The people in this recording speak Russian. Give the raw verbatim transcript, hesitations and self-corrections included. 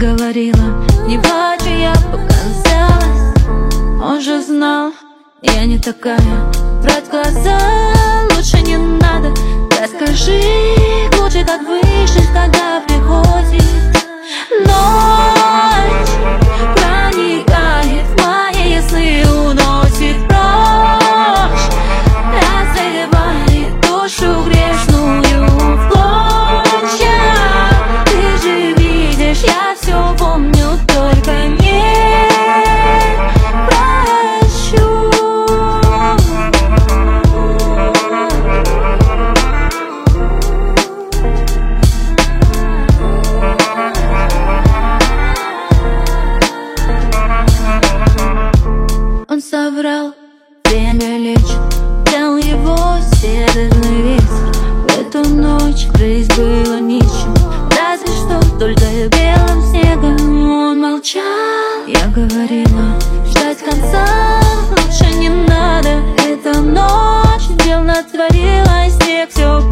говорила, не плачу, я показалась. Он же знал, я не такая. Брать в глаза лучше не надо. Расскажи лучше, как выжить, когда приходит ночь, проникает в мои сны, уносит прочь, разрывает душу грешную в клочья. Ты же видишь, я все помню, только не прощу. Он соврал, время лечит, взял его северный ветер. В эту ночь жизнь была ничем, разве что только белым снегом. Он молчал, я говорила, ждать конца лучше не надо. Эта ночь дел натворила, снег все